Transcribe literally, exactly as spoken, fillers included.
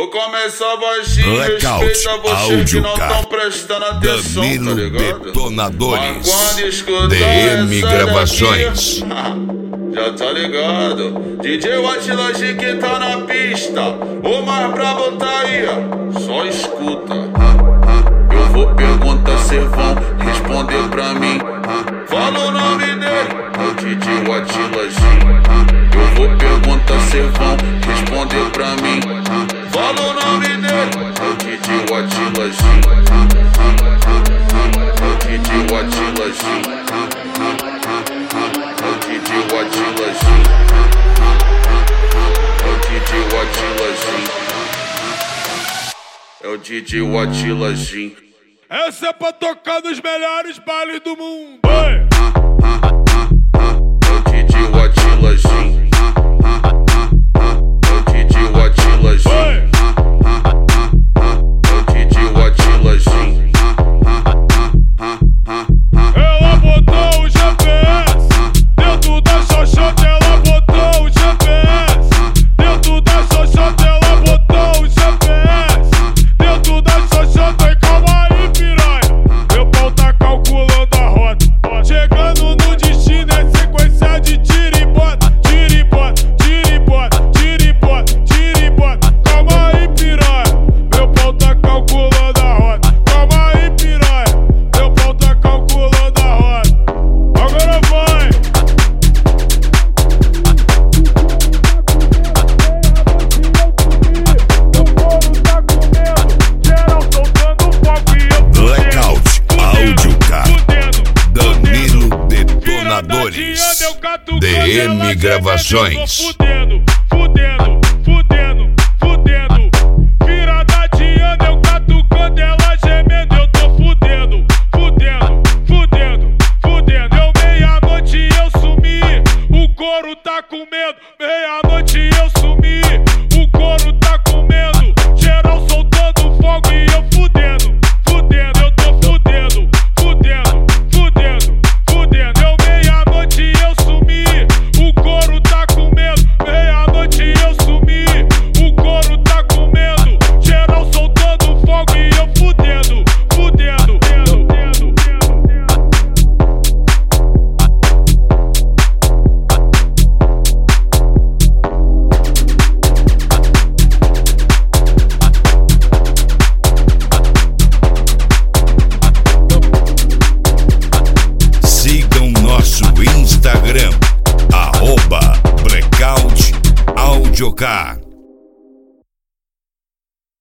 Vou começar baixinho, Blackout, respeita vocês que não Áudio, tão prestando atenção, Danilo tá ligado? Detonadores, Mas quando escutar D M essa Gravações. daqui, já tá ligado? D J Atila G que tá na pista, o mais brabo tá aí, ó. Só escuta. Eu vou perguntar, cê vão responder pra mim. Fala o nome dele, é o D J Atila G. Eu vou perguntar, cê vão responder pra mim. Fala o nome dele, é o D J Atila G. É o D J Atila G. É o D J Atila G. É o D J Atila G. É o D J Atila G. Essa é pra tocar nos melhores bailes do mundo. Oi. É o D J Atila G. É o D J Atila G. Oi. É o D J Atila G. Ela botou o G P S dentro da xoxota, ela botou o G P S dentro da xoxota, ela botou o G P S dentro da xoxota. E calma aí, piranha, meu pau tá calculando a rota. Chegando no destino é sequência de tira e bota, tira e bota, tira e bota, tira e bota, tira e bota. Calma aí, piranha, meu pau tá calculando a rota. Calma aí, piranha, meu pau tá calculando a rota. Agora vai! Blackout, Áudio, Danilo Detonadores, D M Gravações. Fudendo, fudendo, fudendo, fudendo. Virada de ano eu catucando, ela gemendo, eu tô fudendo, fudendo, fudendo, fudendo. Eu meia-noite eu sumi, o couro tá com medo. Meia-noite eu sumi, o couro tá com medo. Geral soltando fogo e eu fudendo, fudendo. Eu tô fudendo, fudendo, fudendo, fudendo. Eu meia-noite eu sumi, o couro tá com medo. Meia-noite eu sumi, o couro tá com medo. Geral soltando fogo e eu fudendo, fudendo, fudendo, Sigam nosso Instagram, arroba Blackout Áudio.